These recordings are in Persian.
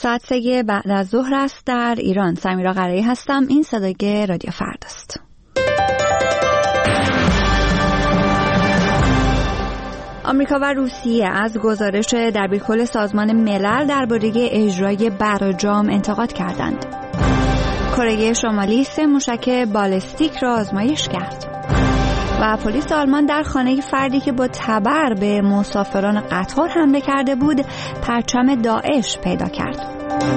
ساعت 3 بعد از ظهر است در ایران. سمیرا قرایی هستم. این صدای رادیو فرداست. آمریکا و روسیه از گزارش دبیرکل سازمان ملل درباره اجرای برجام انتقاد کردند. کره شمالی 3 موشک بالستیک را آزمایش کرد. و پلیس آلمان در خانه فردی که با تبر به مسافران قطار حمله کرده بود پرچم داعش پیدا کرد.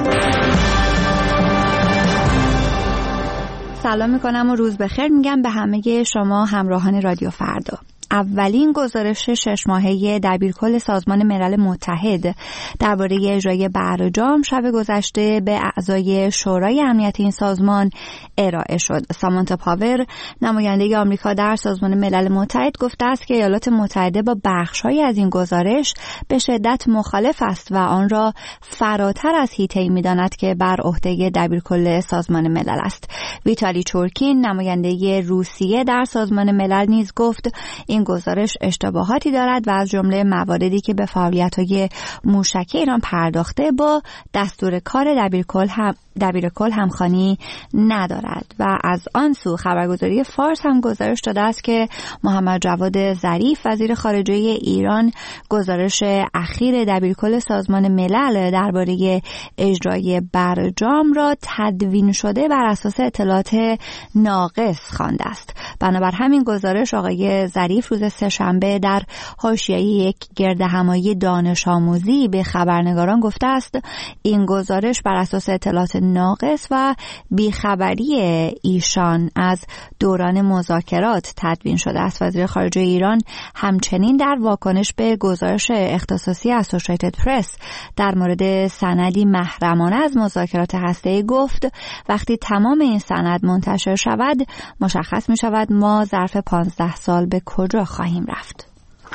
سلام میکنم و روز بخیر میگم به همه شما همراهان رادیو فردا. اولین گزارش 6 ماهه دبیرکل سازمان ملل متحد درباره اجرای برجام شب گذشته به اعضای شورای امنیت این سازمان ارائه شد. سامانتا پاور، نماینده آمریکا در سازمان ملل متحد، گفته است که ایالات متحده با بخش‌هایی از این گزارش به شدت مخالف است و آن را فراتر از حیطه‌ای می‌داند که بر عهده دبیرکل سازمان ملل است. ویتالی چورکین، نماینده روسیه در سازمان ملل، نیز گفت این گزارش اشتباهاتی دارد و از جمله مواردی که به فعالیت‌های موشکی ایران پرداخته با دستور کار دبیرکل همخوانی ندارد. و از آن سو خبرگزاری فارس هم گزارش داده است که محمد جواد ظریف، وزیر خارجه ایران، گزارش اخیر دبیرکل سازمان ملل درباره اجرای برجام را تدوین شده بر اساس اطلاعات ناقص خوانده است. بنابر همین گزارش آقای ظریف روز سه‌شنبه در حاشیه یک گردهمایی دانش آموزی به خبرنگاران گفته است این گزارش بر اساس اطلاعات ناقص و بیخبری ایشان از دوران مذاکرات تدوین شده است. وزیر خارجه ایران همچنین در واکنش به گزارش اختصاصی اسوسییتد پرس در مورد سندی محرمانه از مذاکرات هسته‌ای گفت وقتی تمام این سند منتشر شود مشخص می شود ما ظرف 15 سال به کجا خواهیم رفت.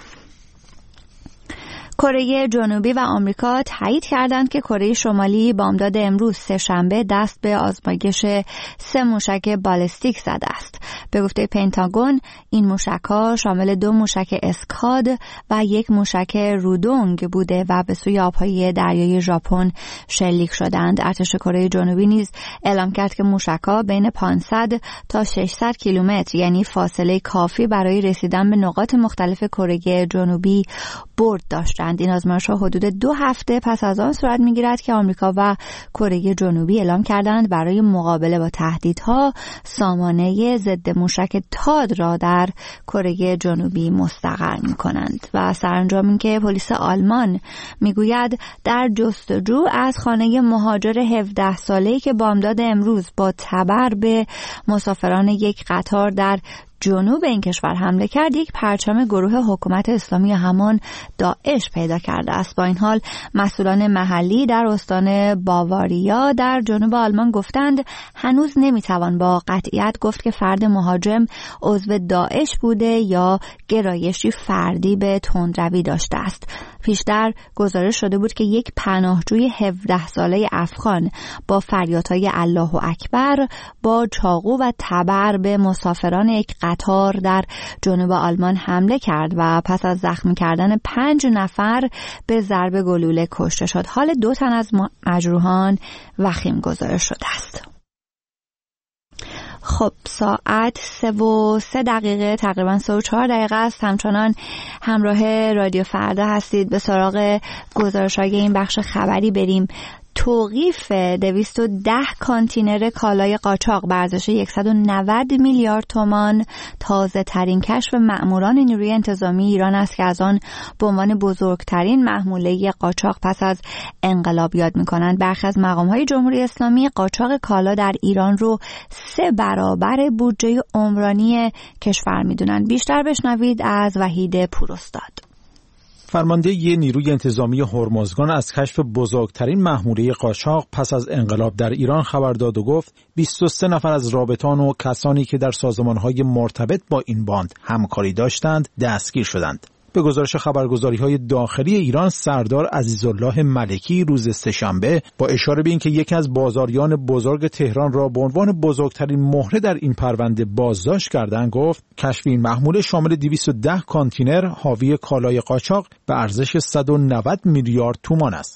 کره جنوبی و آمریکا تایید کردند که کره شمالی بامداد امروز سه‌شنبه دست به آزمایش 3 موشک بالستیک زده است. به گفته پنتاگون این موشک‌ها شامل 2 موشک اسکاد و 1 موشک رودونگ بوده و به سوی آب‌های دریای ژاپن شلیک شدند. ارتش کره جنوبی نیز اعلام کرد که موشک‌ها بین 500 تا 600 کیلومتر یعنی فاصله کافی برای رسیدن به نقاط مختلف کره جنوبی برد داشتند. این آزمایش‌ها حدود 2 هفته پس از آن صورت می‌گیرد که آمریکا و کره جنوبی اعلام کردند برای مقابله با تهدیدها سامانه ضد موشک تاد را در کره جنوبی مستقر می‌کنند. و سرانجام اینکه پلیس آلمان می‌گوید در جستجو از خانه مهاجر 17 ساله‌ای که بامداد امروز با تبر به مسافران یک قطار در جنوب این کشور حمله کرد یک پرچم گروه حکومت اسلامی همان داعش پیدا کرده است. با این حال مسئولان محلی در استان باواریا در جنوب آلمان گفتند هنوز نمیتوان با قطعیت گفت که فرد مهاجم عضو داعش بوده یا گرایشی فردی به تندروی داشته است. پیشتر گزارش شده بود که یک پناهجوی 17 ساله افغان با فریادهای الله اکبر با چاقو و تبر به مسافران یک قطار در جنوب آلمان حمله کرد و پس از زخمی کردن 5 نفر به ضرب گلوله کشته شد. حال 2 تن از مجروحان وخیم گزارش شده است. خب ساعت 3:03 تقریبا 3:04 است. همچنان همراه رادیو فردا هستید. به سراغ گزارش‌های این بخش خبری بریم. توقیف 210 کانتینر کالای قاچاق به ارزش 190 میلیارد تومان تازه ترین کشف مأموران نیروی انتظامی ایران است که از آن به عنوان بزرگترین محموله قاچاق پس از انقلاب یاد می‌کنند. برخی از مقام‌های جمهوری اسلامی قاچاق کالا در ایران رو 3 برابر بودجه عمرانی کشور می‌دونند. بیشتر بشنوید از وحید پوراستاد. فرمانده نیروی انتظامی هرمزگان از کشف بزرگترین محموله قاچاق پس از انقلاب در ایران خبر داد و گفت 23 نفر از رابطان و کسانی که در سازمان‌های مرتبط با این باند همکاری داشتند دستگیر شدند. به گزارش خبرگزاری‌های داخلی ایران، سردار عزیزالله ملکی روز سه‌شنبه با اشاره به اینکه یکی از بازاریان بزرگ تهران را به عنوان بزرگترین مهره در این پرونده بازداشت کردند، گفت کشف این محموله شامل 210 کانتینر حاوی کالای قاچاق به ارزش 190 میلیارد تومان است.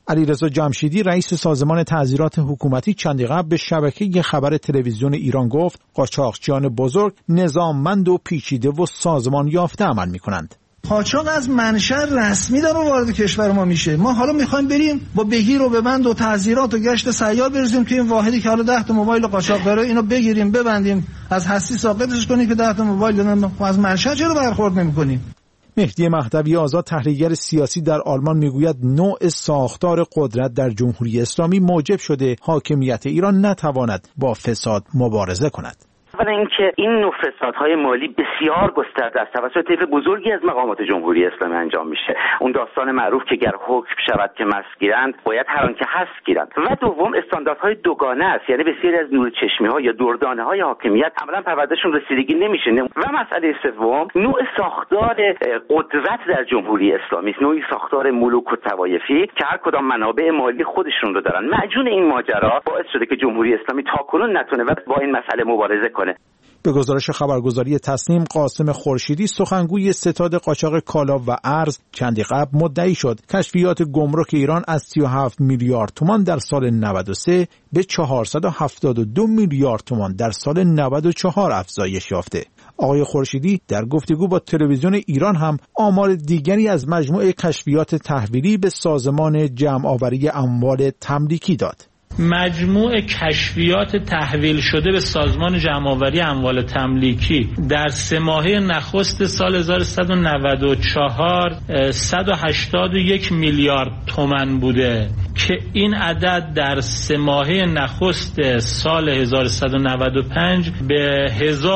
علیرضا جمشیدی رئیس سازمان تعزیرات حکومتی چندی قبل به شبکه خبر تلویزیون ایران گفت قاچاقچیان بزرگ نظاممند و پیچیده و سازمان یافته عمل می‌کنند. قاچاق از منشأ رسمی داره وارد کشور ما میشه. ما حالا میخوایم بریم با بگیر و ببند و تعزیرات و گشت سیار بریزیم توی این واحدی که حالا 10 تا موبایل قاچاق داره، اینو بگیریم ببندیم از هستی ساقطش کنیم که 10 تا موبایل دارن. از منشأ چرا برخورد نمی‌کنیم؟ مهدی مهدوی آزاد تحلیلگر سیاسی در آلمان میگوید نوع ساختار قدرت در جمهوری اسلامی موجب شده حاکمیت ایران نتواند با فساد مبارزه کند. اولا اینکه این نوع فسادهای مالی بسیار گسترده است، توسط طیف بزرگی از مقامات جمهوری اسلامی انجام میشه. اون داستان معروف که گر حکم شود که مست گیرند باید هر آن که هست گیرند. و دوم استانداردهای دوگانه است، یعنی بسیاری از نور چشمی‌ها یا دردانه‌های حاکمیت عملاً پروردهشون رسیدگی نمیشه. و مسئله سوم نوع ساختار قدرت در جمهوری اسلامی است، نوعی ساختار ملوک و طوایفی که هر کدام منابع مالی خودشون رو دارن. معجون این ماجرا باعث شده که جمهوری اسلامی تاکنون نتونه با این مسئله مبارزه کنه. به گزارش خبرگزاری تصنیم، قاسم خورشیدی سخنگوی ستاد قاچاق کالا و ارز چندی قبل مدعی شد کشفیات گمرک ایران از 37 میلیارد تومان در سال 93 به 472 میلیارد تومان در سال 94 افزایش یافته. آقای خورشیدی در گفتگو با تلویزیون ایران هم آمار دیگری از مجموع کشفیات تحویلی به سازمان جمع‌آوری اموال تملیکی داد. مجموع کشفیات تحویل شده به سازمان جمع‌آوری اموال تملیکی در 3 ماهه نخست سال 1194 181 میلیارد تومان بوده که این عدد در 3 ماهه نخست سال 1195 به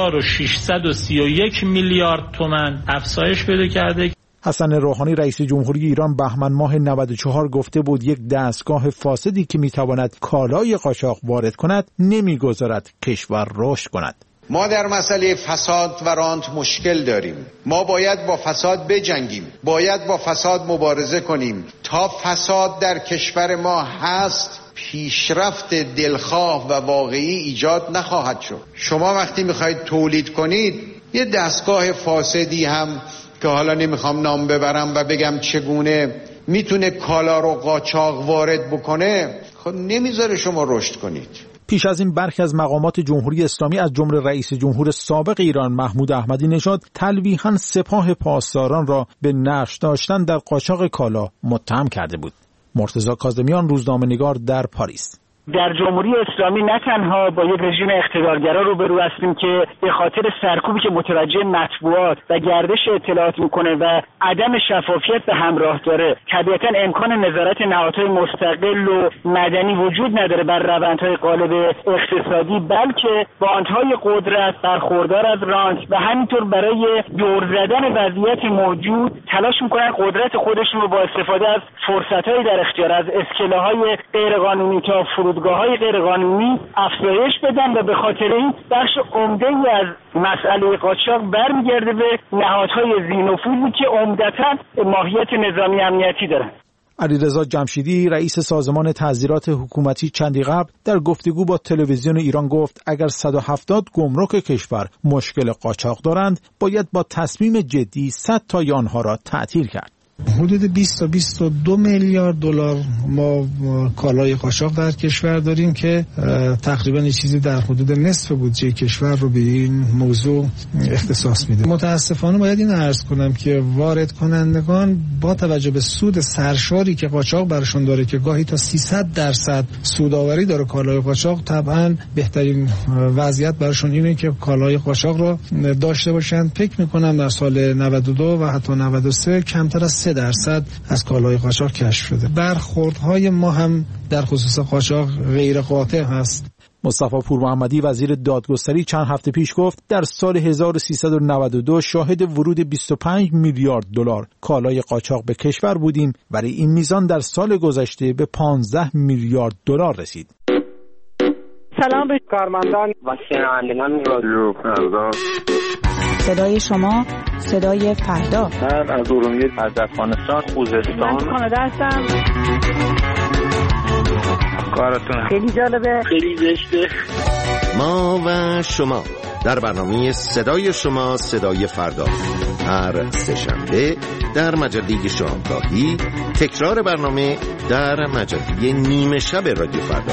1631 میلیارد تومان افزایش پیدا کرده. حسن روحانی رئیس جمهوری ایران بهمن ماه 94 گفته بود یک دستگاه فاسدی که میتواند کالای قاچاق وارد کند نمیگذارد کشور رشد کند. ما در مسئله فساد و رانت مشکل داریم. ما باید با فساد بجنگیم، باید با فساد مبارزه کنیم. تا فساد در کشور ما هست پیشرفت دلخواه و واقعی ایجاد نخواهد شد. شما وقتی میخواید تولید کنید یه دستگاه فاسدی هم که حالا نمیخوام نام ببرم و بگم چگونه میتونه کالا رو قاچاق وارد بکنه، خب نمیذاره شما رشد کنید. پیش از این برخی از مقامات جمهوری اسلامی از جمله رئیس جمهور سابق ایران محمود احمدی نژاد تلویحاً سپاه پاسداران را به نقش داشتن در قاچاق کالا متهم کرده بود. مرتضی کاظمیان، روزنامه‌نگار در پاریس. در جمهوری اسلامی نه تنها با یک رژیم اقتدارگرا روبرو هستیم که به خاطر سرکوبی که متوجه مطبوعات و گردش اطلاعات میکنه و عدم شفافیت به همراه داره، طبیعتا امکان نظارت نهادهای مستقل و مدنی وجود نداره بر روندهای قالب اقتصادی، بلکه با آنهای قدرت برخوردار از رانت و همینطور برای دور زدن وضعیت موجود تلاش میکنن قدرت خودشون رو با استفاده از فرصت‌های در اختیار از اسکله‌های غیرقانونی تا فرودگاه‌های غیرقانونی افزایش بدن و به خاطر این بخش عمده‌ای از مسئله قاچاق برمیگرده به نهادهای ذی‌نفوذی که عمدتاً ماهیت نظامی امنیتی دارن. علیرضا جمشیدی رئیس سازمان تعزیرات حکومتی چندی قبل در گفتگو با تلویزیون ایران گفت اگر 170 گمرک کشور مشکل قاچاق دارند باید با تصمیم جدی 100 تای آنها را تعطیل کرد. حدود 20 تا 22 میلیارد دلار ما کالای قاچاق در کشور داریم که تقریبا یه چیزی در حدود نصف بودجه کشور رو به این موضوع اختصاص میده. متاسفانه باید این عرض کنم که وارد کنندگان با توجه به سود سرشاری که قاچاق برشون داره که گاهی تا 300% سودآوری داره کالای قاچاق، طبعا بهترین وضعیت برشون اینه که کالای قاچاق رو داشته باشن. فکر میکنم در سال 92 و حتی 93 کمتر از 3% از کالای قاچاق کشف شده. برخوردهای ما هم در خصوص قاچاق غیر قاطع هست. مصطفی پورمحمدی وزیر دادگستری چند هفته پیش گفت در سال 1392 شاهد ورود 25 میلیارد دلار کالای قاچاق به کشور بودیم، ولی این میزان در سال گذشته به 15 میلیارد دلار رسید. سلام به کارمندان و شنوندگان رادیو فردا. صدای شما، صدای فردا. من از ارومیه، از افغانستان، خوزستان. من کانادا هستم. کارتون خیلی جالبه، خیلی زشته. ما و شما در برنامه صدای شما، صدای فردا. هر سه‌شنبه در مجله شامگاهی، تکرار برنامه در مجله نیمه شب رادیو فردا.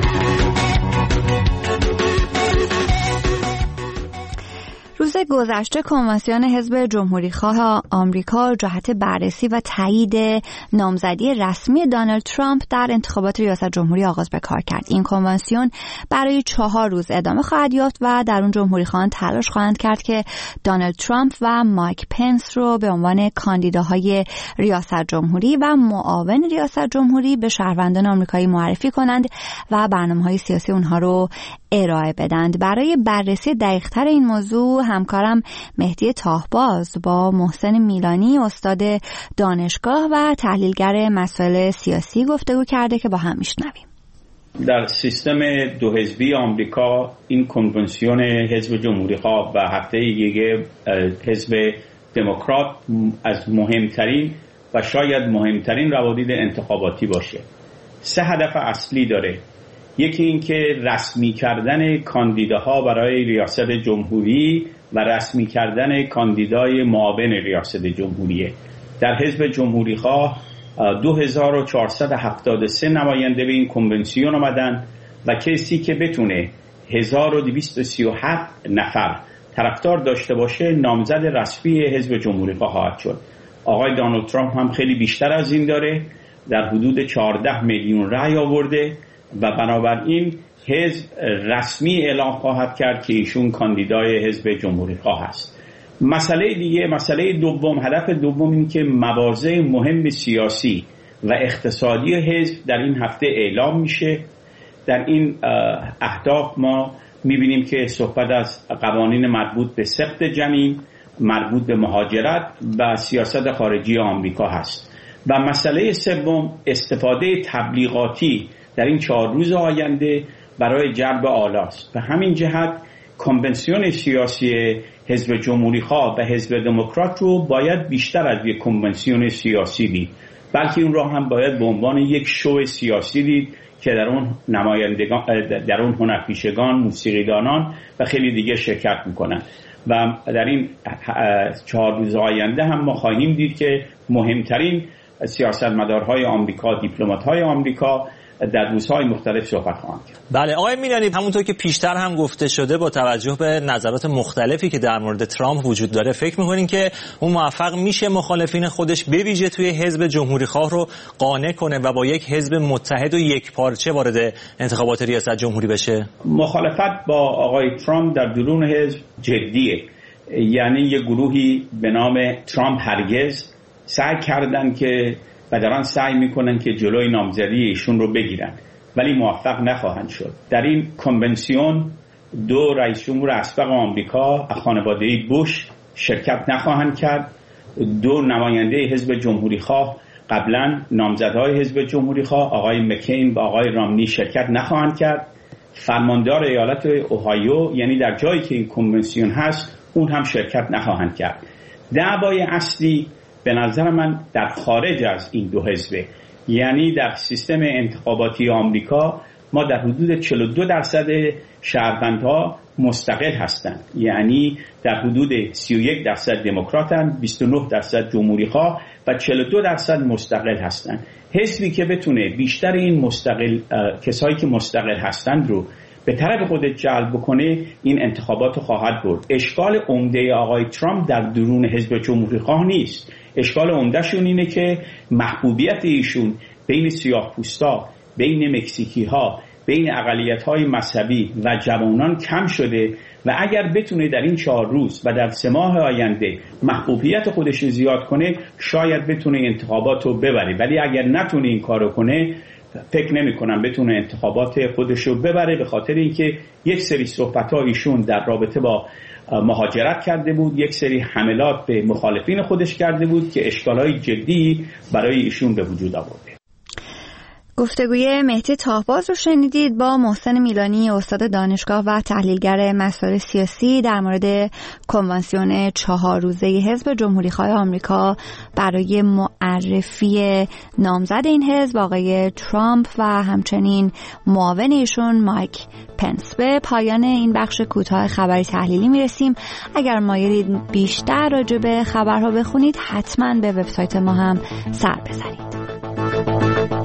روز گذشته کنوانسیون حزب جمهوریخواه آمریکا جهت بررسی و تایید نامزدی رسمی دونالد ترامپ در انتخابات ریاست جمهوری آغاز به کار کرد. این کنوانسیون برای 4 روز ادامه خواهد یافت و در اون جمهوریخواهان تلاش خواهند کرد که دونالد ترامپ و مایک پنس رو به عنوان کاندیداهای ریاست جمهوری و معاون ریاست جمهوری به شهروندان آمریکایی معرفی کنند و برنامه‌های سیاسی اونها رو ارائه بدند. برای بررسی دقیق‌تر این موضوع همکارم مهدی تاهباز با محسن میلانی استاد دانشگاه و تحلیلگر مسائل سیاسی گفتگو کرده که با هم میشنویم. در سیستم دو حزبی آمریکا این کنونسیون حزب جمهوری‌خواه و هفته دیگه حزب دموکرات از مهمترین و شاید مهمترین روابط انتخاباتی باشه. 3 هدف اصلی داره. یکی این که رسمی کردن کاندیداها برای ریاست جمهوری و رسمی کردن کاندیدای معاون ریاست جمهوریه. در حزب جمهوریخواه 2473 نماینده به این کنونسیون آمدن و کسی که بتونه 1237 نفر طرفدار داشته باشه نامزد رسمی حزب جمهوریخواه خواهد شد. آقای دونالد ترامپ هم خیلی بیشتر از این داره، در حدود 14 میلیون رأی آورده و بنابراین حزب رسمی اعلام خواهد کرد که ایشون کاندیدای حزب جمهوریخواه است. مسئله دوم، هدف دوم این که مواضع مهم سیاسی و اقتصادی حزب در این هفته اعلام میشه. در این اهداف ما میبینیم که صحبت از قوانین مربوط به سقط جنین، مربوط به مهاجرت و سیاست خارجی آمریکا هست. و مسئله سوم استفاده تبلیغاتی در این 4 روز آینده برای جلب آلاست. به همین جهت کنونسیون سیاسی حزب جمهوریخواه و حزب دموکرات رو باید بیشتر از یک کنونسیون سیاسی دید، بلکه اون را هم باید به عنوان یک شو سیاسی دید که در اون نمایندگان، در اون هنرپیشگان، موسیقیدانان و خیلی دیگه شرکت میکنن. و در این 4 روز آینده هم ما خواهیم دید که مهمترین سیاستمدارهای آمریکا، دیپلمات‌های آمریکا در روزهای مختلف صحبت خواهند کرد. بله آقای میلانی، همونطور که پیشتر هم گفته شده با توجه به نظرات مختلفی که در مورد ترامپ وجود داره، فکر می‌کنین که اون موفق میشه مخالفین خودش به ویژه توی حزب جمهوریخواه رو قانع کنه و با یک حزب متحد و یکپارچه وارد انتخابات ریاست جمهوری بشه؟ مخالفت با آقای ترامپ در درون حزب جدیه. یعنی یه گروهی به نام ترامپ هرگز سعی کردن که و دارن سعی میکنن که جلوی نامزدی ایشون رو بگیرن، ولی موفق نخواهند شد. در این کنونسیون 2 رئیس جمهور اسبق آمریکا خانواده بوش شرکت نخواهند کرد. 2 نماینده حزب جمهوریخواه، قبلا نامزدهای حزب جمهوریخواه آقای مکین و آقای رامنی شرکت نخواهند کرد. فرماندار ایالت اوهایو، یعنی در جایی که این کنونسیون هست، اون هم شرکت نخواهند کرد. دعوای اصلی به نظر من در خارج از این 2 حزبه. یعنی در سیستم انتخاباتی آمریکا ما در حدود 42% شهروندها مستقل هستند، یعنی در حدود 31% دموکراتن، 29% جمهوریخواه و 42% مستقل هستند. حزبی که بتونه بیشتر این کسایی که مستقل هستند رو به طرف خودت جلب بکنه، این انتخابات رو خواهد برد. اشکال عمده آقای ترامپ در درون حزب جمهوریخواه نیست. اشکال عمدهشون اینه که محبوبیت ایشون بین سیاه‌پوستا، بین مکزیکی‌ها، بین اقلیت‌های مذهبی و جوانان کم شده و اگر بتونه در این 4 روز و در 3 ماه آینده محبوبیت خودش رو زیاد کنه، شاید بتونه انتخابات رو ببره. ولی اگر نتونه این کارو کنه، فکر نمی‌کنم بتونه انتخابات خودش رو ببره، به خاطر اینکه یک سری صحبت‌ها ایشون در رابطه با مهاجرت کرده بود، یک سری حملات به مخالفین خودش کرده بود که اشکال‌های جدی برای ایشون به وجود آورده. گفتگوی مهدی تاهباز رو شنیدید با محسن میلانی، استاد دانشگاه و تحلیلگر مسائل سیاسی، در مورد کنوانسیون 4 روزه حزب جمهوریخواه آمریکا برای معرفی نامزد این حزب آقای ترامپ و همچنین معاون ایشون مایک پنس. به پایان این بخش کوتاه خبری تحلیلی میرسیم. اگر مایلید بیشتر راجع به خبرها بخونید حتما به وبسایت ما هم سر بزنید.